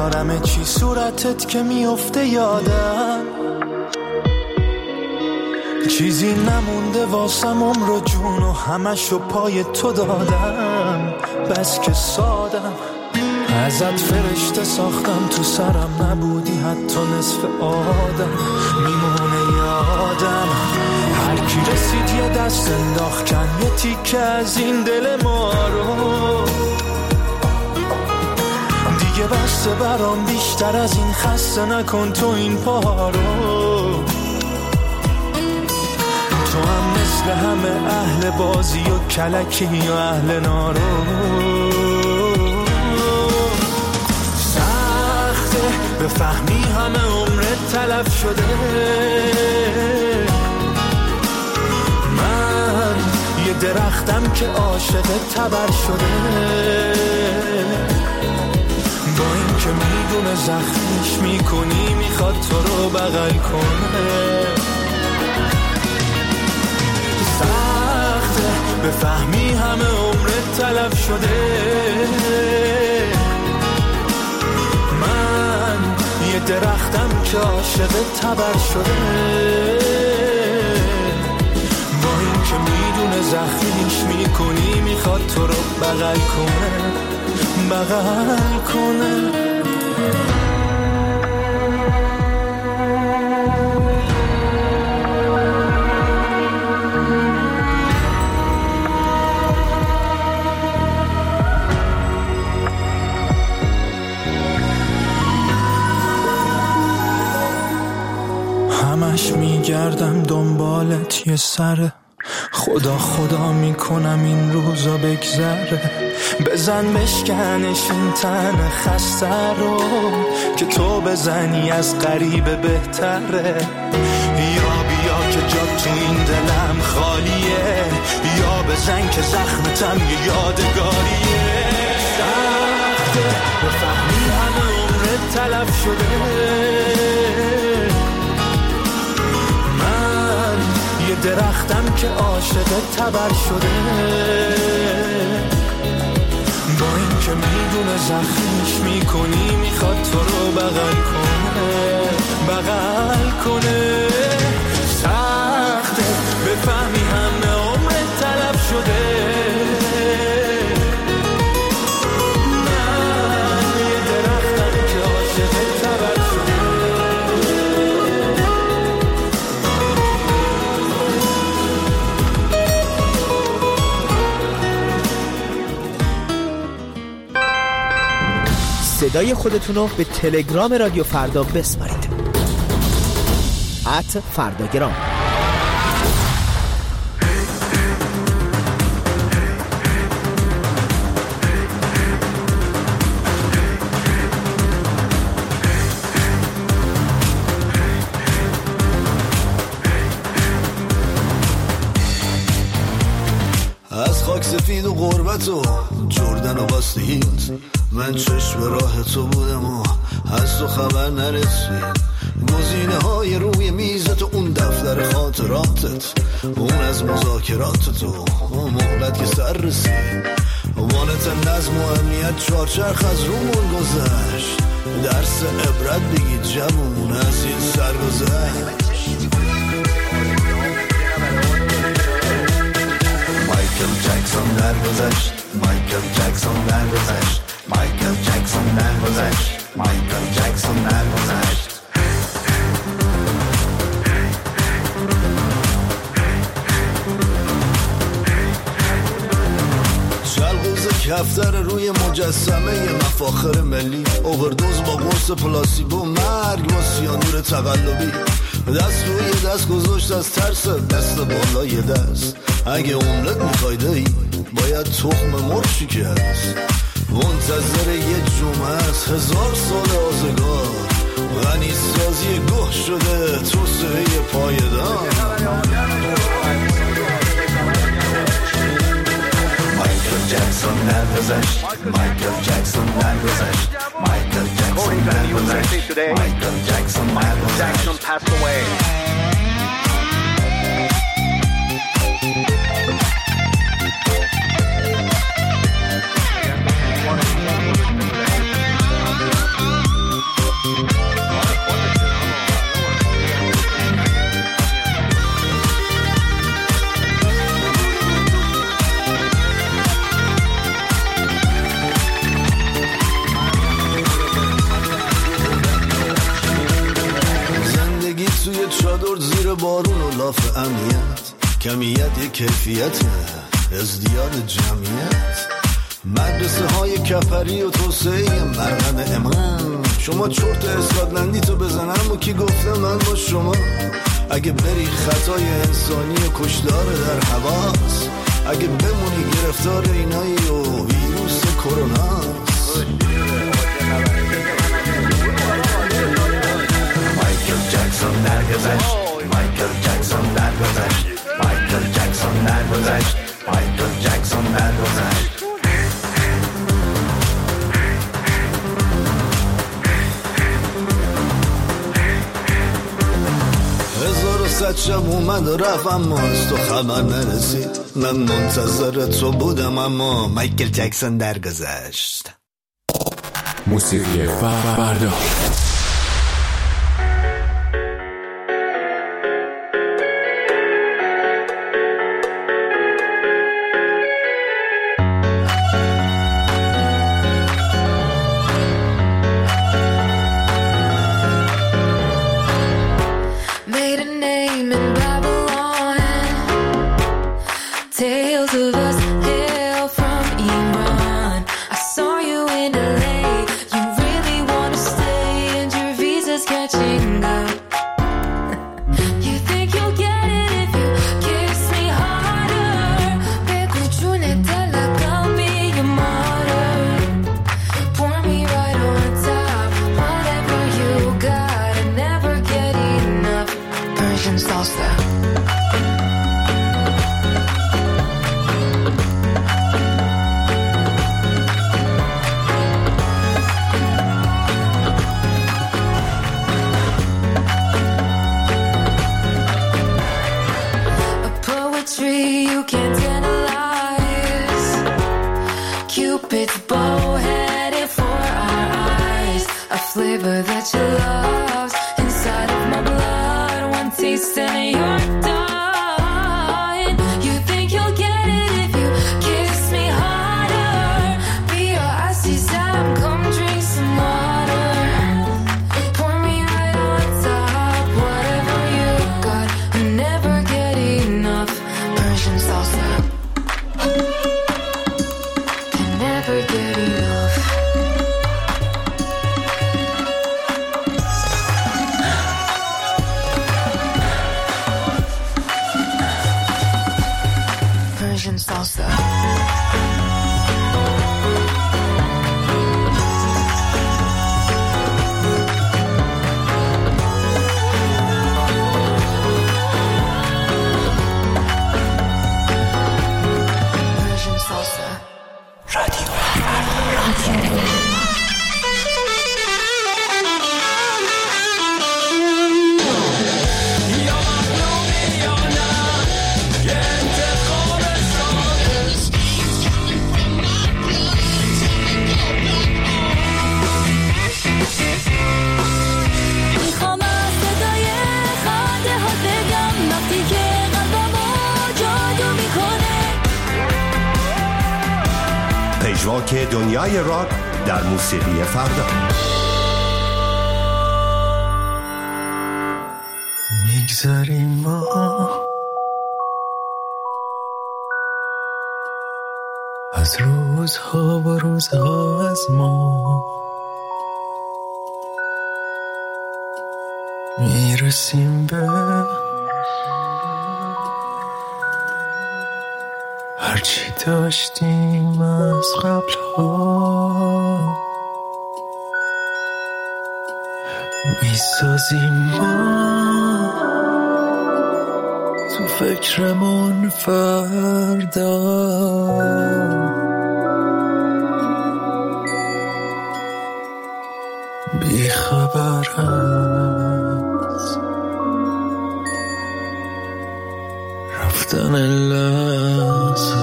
میارم چی صورتت که میفته یادم، چیزی نمونده واسم عمر و جون و همشو پای تو دادم. بس که سادم ازت فرشته ساختم، تو سرم نبودی حتی نصف آدم. میمونه یادم هر کی رسید یه دست انداخت کن یه تیکه از این دل ما رو. دیگه بسته برام بیشتر از این، خسته نکن تو این پا رو. تو هم مثل همه اهل بازی و کلکی و اهل نارو. سخته بفهمی همه عمرت تلف شده، من یه درختم که عاشق تبر شده. با این که میدونه زخمش میکنی میخواد تو رو بغل کنه. سخته بفهمی همه عمرت تلف شده، من یه درختم که عاشق تبر شده. با این که میدونه زخمیش میکنی میخواد تو رو بغل کنه، بغل کنه. همش میگردم دنبالت یه سره، خدا خدا میکنم این روزا بگذره. بزن بشکنش این تن خسته رو، که تو بزنی از غریبه بهتره. یا بیا که جا تو این دلم خالیه، یا بزن که زخمتم یه یادگاریه. سخته بفهمی همه عمرت تلف شده، یه درختم که عاشق تبر شده. با این که میدونه زخمیش میکنی میخواد تو رو بغل کنه، بغل کنه. سخته بفهمی همه عمرت تلف شده، من یه درختم که عاشق تبر شده. صدای خودتونو به تلگرام رادیو فردا بسپارید. @فرداگرام. از خاک سفید و غربت و جردن و باستهیت، من چشم راه تو بودم و از تو خبر نرسید. گزینه های روی میزت و اون دفتر خاطراتت، اون از مذاکرات تو مهلت که سر رسید. وانت نظم و امنیت چارچرخ از رومون گذشت، درس عبرت بگید جمعون از این سرگذشت. مایکل جکسون درگذشت، مایکل جکسون درگذشت، مایکل جکسون درگذشت، مایکل جکسون درگذشت. شلغوز کفتر روی مجسمه مفاخر ملی، اووردوز با قرص پلاسیبو، مرگ با سیانور تقلبی. دست روی دست گذاشت از ترس، دست بالای دست. اگه املت میخوای دایی باید تخم مرغ شکست. منتظر یه جمعه از 1000 سال آزگار، غنی سازی گوه شده توسعه پایدار. مایکل جکسون درگذشت، مایکل جکسون درگذشت، مایکل جکسون درگذشت، مایکل جکسون درگذشت. کمیت یک کیفیت ازدیاد جمعیت مدرسه های کپری و توسعه مرمن امام شما چرت اسکاتلندی تو بزنم و کی گفته من با شما اگه بری خطای انسانی و کشدار در حواس اگه بمونی گرفتار اینایی و ویروس کروناست مایکل جکسون درگذشت مایکل جکسون درگذشت مایکل جکسون درگذشت مایکل جکسون درگذشت 1100 شب اومد و رفت اما از تو خبر نرسید من منتظر تو بودم اما مایکل جکسون درگذشت موسیقی فردا پژواک دنیای راک در موسیقی فردا. میگذاریم ما از روزها و روزها از ما میرسیم به هرچی داشتیم از قبل ها میسازیم ما تو فکرمون فردا بی خبر از رفتن لحظه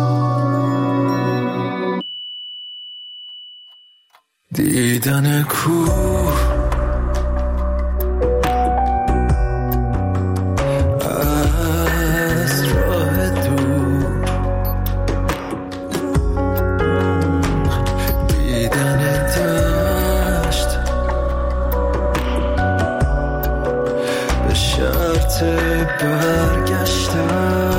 دیدن کوه از راه دور دیدن دشت به شرط برگشتن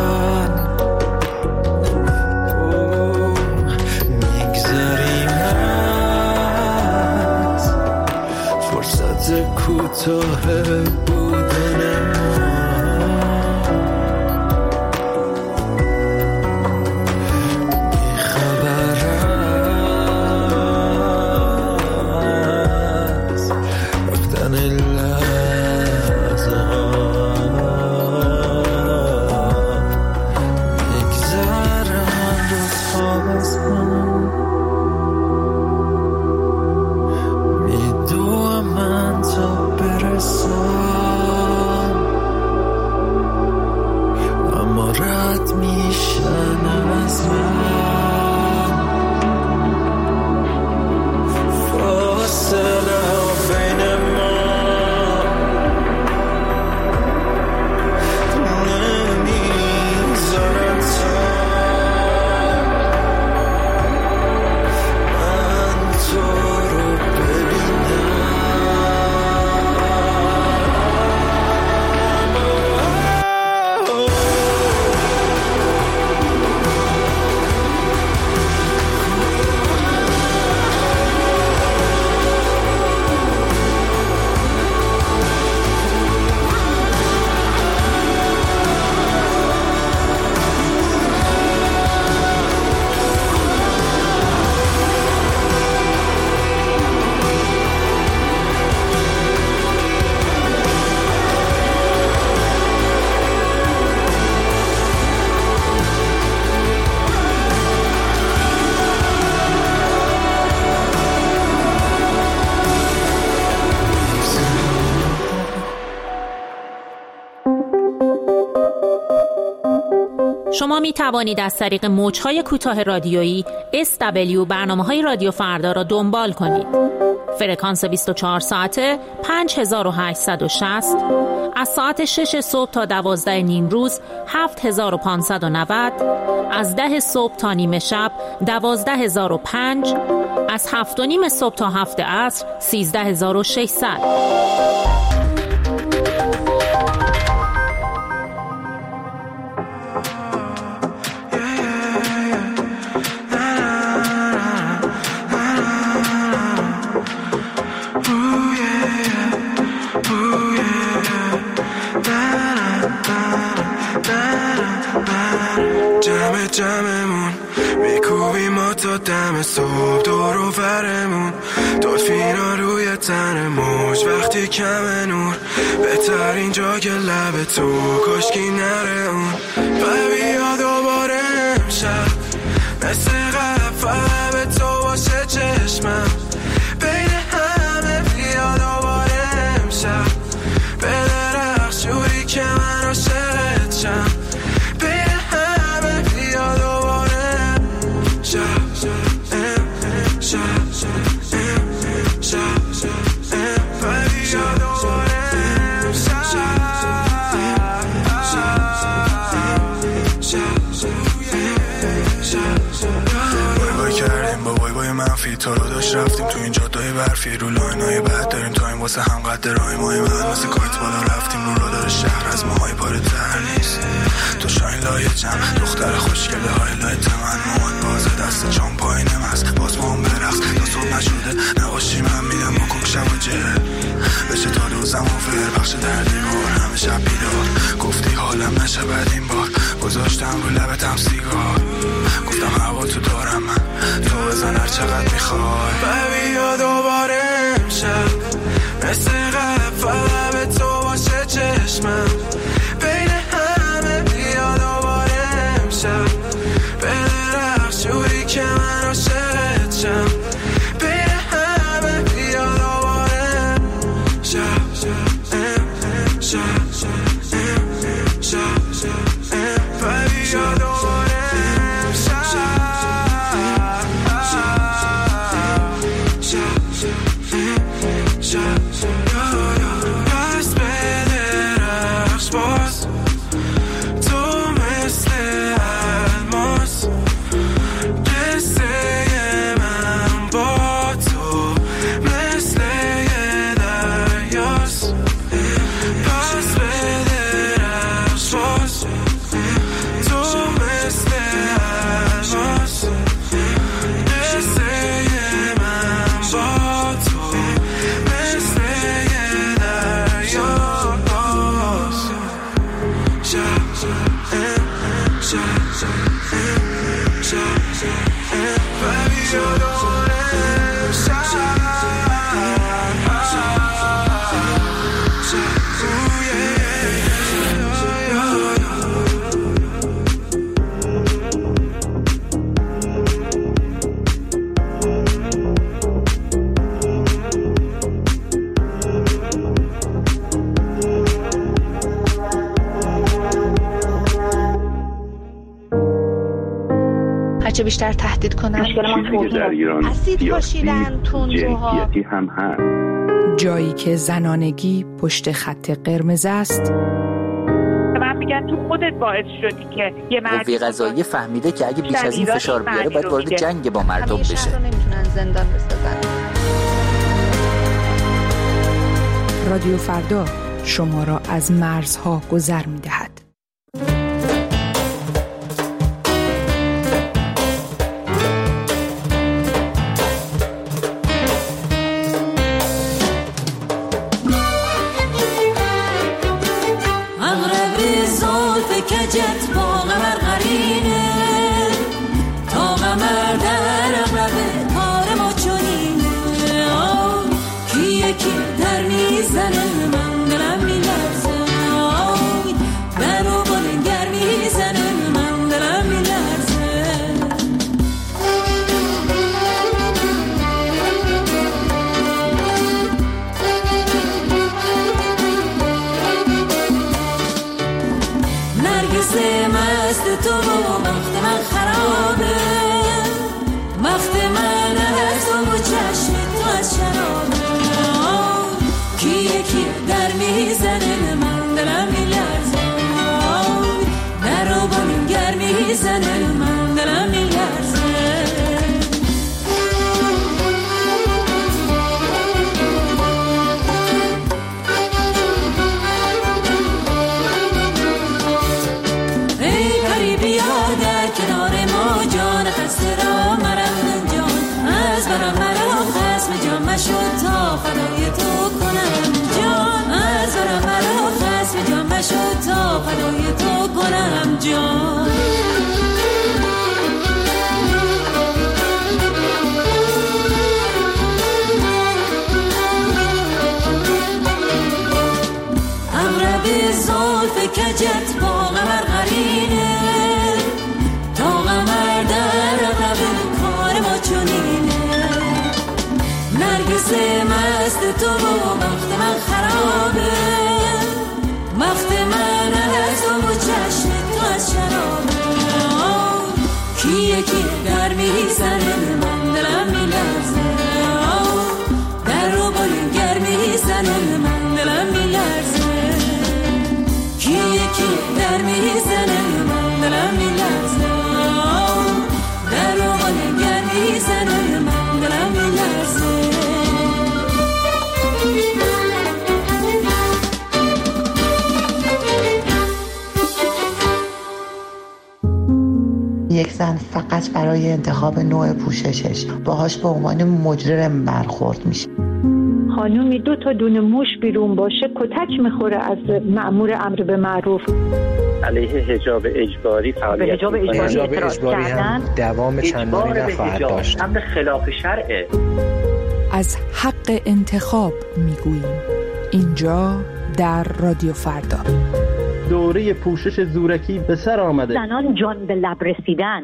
رد میشن از من، فاصله بین ما نمیذارن تا من تو رو ببینم. شما می توانید از طریق موج‌های کوتاه رادیویی SW برنامه‌های رادیو فردا را دنبال کنید. فرکانس 24 ساعته 5860، از ساعت 6 صبح تا 12 نیم روز 7590، از 10 صبح تا نیمه شب 12005، از 7 و نیم صبح تا 7 عصر 13600. جمعمون میکوبیم ما تا دم صبح دور و برمون، دلفینا روی تن موج وقتی کم نور، بهترین جای لب تو کشکی نره اون. بیا دوباره امشب مثل قبل فقط به تو باشه چشمم، بین همه بیا دوباره امشب به درخت شوری که من عاشقت شم، منفی تو رو داشت رفتیم تو این جادای برفی، رو لاینای بعد داریم تا این واسه هم قد رای مای من واسه کایت بالا رفتیم رو رادار شهر از ماهای پاره تر نیست. تو شاین لایه جمع دختر خوشگله های لایت من موان بازه دست چون پایینم هست باز ما هم برقص تا صبح نشده نباشی من میدم با کوک شب و جهل بشه تا دوزم و فر بخش در دیوار همه شب بیدار گفتی حالم نشه بعد این بار گذاشتم رو لبتم سیگار گفتم هوا تو دارم من تو بزن هر چقدر میخوای بیا دوباره امشب مثل قبل فقط به تو باشه چشمم بین همه بیا دوباره امشب به درخت شوری که من عاشقت شم بین همه بیا دوباره شب بیا دوباره پس به درخش باز تو مثل الماس قصه من با تو مثل دریاست پس به درخش باز تو مثل الماس قصه من با تو چه بیشتر تهدید کنن. مشکل ما در ایران اسید پاشیدن، تندروها هم هست. جایی که زنانگی پشت خط قرمز است. من میگم تو خودت باعث شدی که یه قوه قضاییه فهمیده که اگه بیش از این فشار بیاره باید وارد جنگ با مردم بشه. شهر رو نمیتونن زندان بسازن. رادیو فردا شما را از مرزها گذر می‌دهد. کجت با قمر قرینه تا قمر در اغرب کار ما چونینه کی یکی در میزنه من دلم میلرزه در و بلنگر میزنه من دلم میلرزه مست تو وقت من خرابه وقت من از تو و چشم تو از شرابه کی یکی در میزنه من دلم میلرزه در رو با من گر میزنه من دلم میلرزه کنار ما جان خسته را مرم جان از برم مرا خسم جان مشد تا فدای تو کنم جان از برم مرا خسم جان مشد تا فدای تو کنم جان اغرب زلف کجت با قمر قرینه نرگس مست تو وقت من خرابه وقت من از تو و چشم تو از شرابه کی یکی در میزنه من دلم میلرزه در رو بلنگر میزنه من دلم میلرزه کی یکی در میزنه من دلم میلرزه در رو بلنگر میزنه من دلم میلرزه یک زن فقط برای انتخاب نوع پوششش باهاش به عنوان مجرم برخورد میشه. خانومی 2 تا دونه موش بیرون باشه کتک میخوره از مأمور امر به معروف. علیه حجاب اجباری فعالیت حجاب اجباری هم دوام چندانی نخواهد داشت. امر خلاف شرعه. از حق انتخاب میگوییم اینجا در رادیو فردا. دوره پوشش زورکی به سر آمده. زنان جان به لب رسیدن.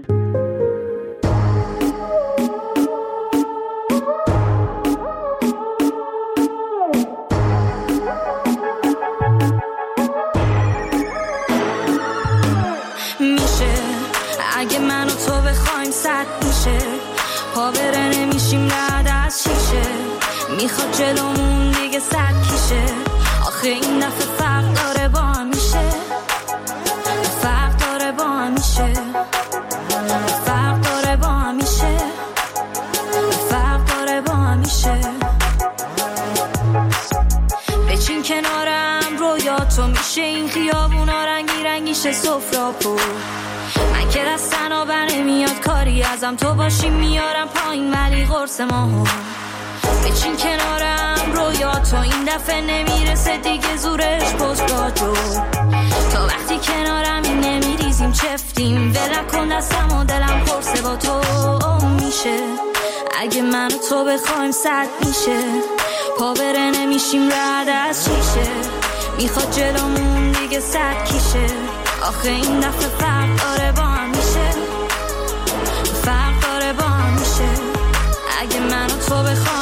میشه اگه من و تو بخوایم صد میشه پا بره نمیشیم رد از شیشه میخواد جلومون دیگه صد کیشه آخه این دفعه فرق داره با هم میشه فرق داره با هم میشه فرق داره با هم میشه فرق داره با هم میشه بچین کنارم رویاتو میشه این خیابونا رنگی رنگیشه سفراپو من که دستن آبر نمیاد کاری ازم تو باشی میارم پایین ولی قرص ما بچین کنارم رویاتو این دفعه نمیرسه دیگه زورش پستاتو تا وقتی کنارم نمیریزیم چفتیم ولم کن دستم و دلم قرصه با تو میشه اگه من و تو بخوایم صد میشه پا بره نمیشیم رد از شیشه میخواد جلومون دیگه صد کیشه آخه این دفعه فرق داره با هم میشه فرق داره با هم میشه اگه من و تو بخوایم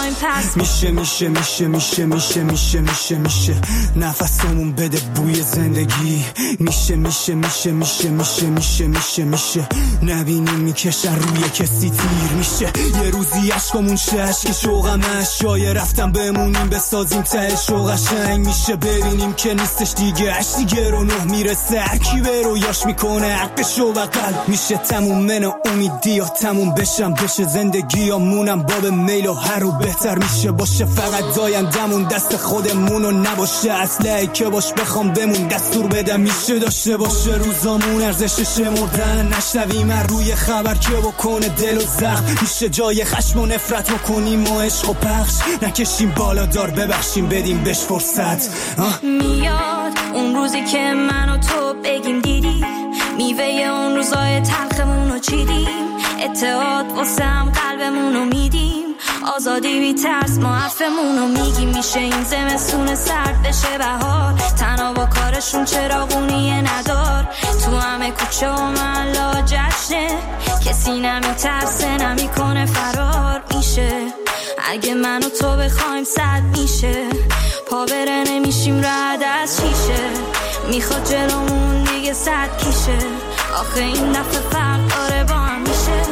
میشه میشه میشه میشه میشه میشه میشه میشه نفسمون بده بوی زندگی. میشه میشه میشه میشه میشه میشه میشه میشه نبینیم میکشن روی کسی تیر. میشه یه روزی عشقمون که شوقم اشیای رفتم بمونیم بسازیم ته شوق قشنگ. میشه ببینیم که نیستش دیگه عشق دیگه رو نه میرسه هر کی به رویاش میکنه حقش و بغل. میشه تموم من و امیدی یا تموم بشه زندگی یا مونم باب میل و هر رو بهتر میشه باشه. فقط دایندمون دست خودمون و نباشه اسلحه‌ای که باش بخوام بمون دستور بدم. میشه داشته باشه روزامون ارزشش مردن نشنویم هر روی خبر که بکنه دل و زخم. میشه جای خشم و نفرت بکنیم و عشق و پخش نکشیم بالا دار ببخشیم بدیم بهش فرصت. میاد اون روزی که من و تو بگیم دیدی میوه اون روزای تلخمون رو چیدیم. اتحاد واسه هم قلبمون رو میدیم آزادی بی ترس ما حرفمون رو میگیم. میشه این زمستون سرد بشه بهار تنها با کارشون چراغونی ندار. تو همه کوچه و محلا جشنه کسی نمیترسه نمیکنه فرار. میشه اگه من و تو بخوایم صد میشه پا بره نمیشیم رد از شیشه. میخواد جلومون دیگه صد کیشه آخه این دفعه فرق داره با هم میشه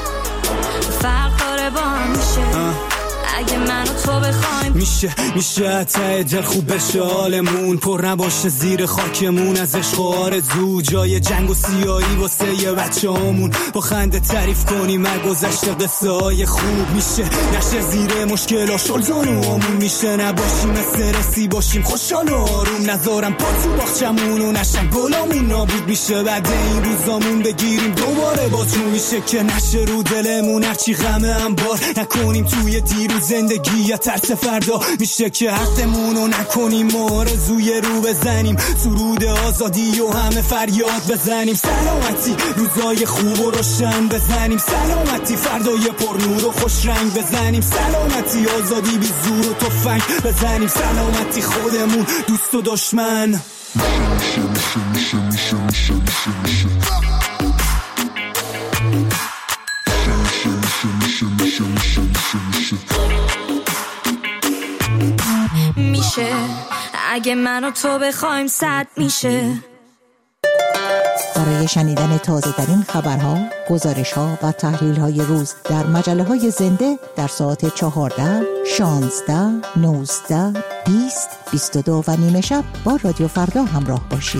فرق داره با هم میشه. اگه من و تو بخوایم میشه ته دل خوب بشه حالمون پر نباشه زیر خاکمون از عشق و آرزو جای جنگ و سیاهی واسه یه بچه همون با خنده تعریف کنیم از گذشته قصه های خوب. میشه نشه زیر مشکل شلزان و همون میشه نباشیم استرسی باشیم خوشحال و آروم نذارم پا تو باغچمون و نشن گلامون نابود. میشه بعد این روزامون بگیریم دوباره بازمون. میشه که نشه رو دلمون هرچی غمه هم بار نکنیم توی دیروز زندگی یا ترس فردا. میشه که حقمون رو نکنیم آرزوی رو بزنیم سرود آزادی و همه فریاد بزنیم. سلامتی روزای خوب و روشن بزنیم سلامتی فردای پر نور و خوش رنگ بزنیم سلامتی آزادی بی زور و تفنگ بزنیم سلامتی خودمون دوست و دشمن. میشه اگه من و تو بخوایم صد میشه. برای شنیدن تازه ترین خبرها، گزارش ها و تحلیل های روز در مجله های زنده در ساعت 14, 16, 19, 20, 22 و نیمه شب با رادیو فردا همراه باشید.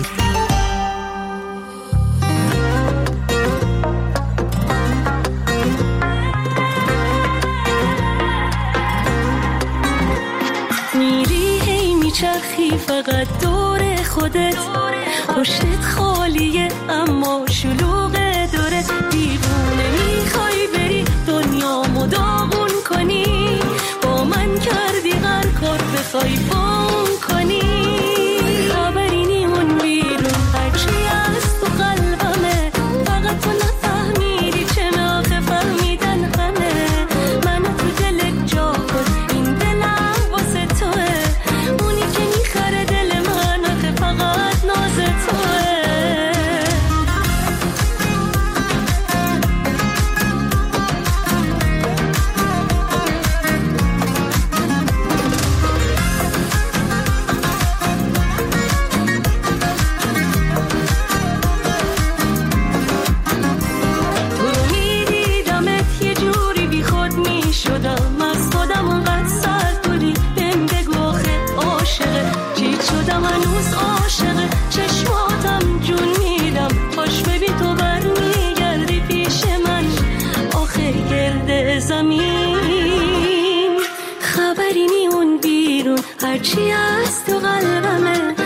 چرخی فقط دور خودت پشتت خالیه اما شلوغه دورت دیوونه میخوای بری دنیامو داغون کنی با من کردی هر کار بخوای بام کنی. خبری نیمون بیرون هرچی از تو قلبمه فقط تو نفهمیدی چه ناخه فهمیدن همه. منو تو دلت جا کن این دلم واسه توه اونی که میخره دل من آخه فقط ناز توه. شدم از خودم اونقدر سرد بودی بهم بگو آخه عاشقه چیت شدم هنوز عاشقه چشماتم جون میدم خوش ببین تو برمیگردی پیش من آخه گرد زمین. خبری نی اون بیرون هرچی از تو قلبمه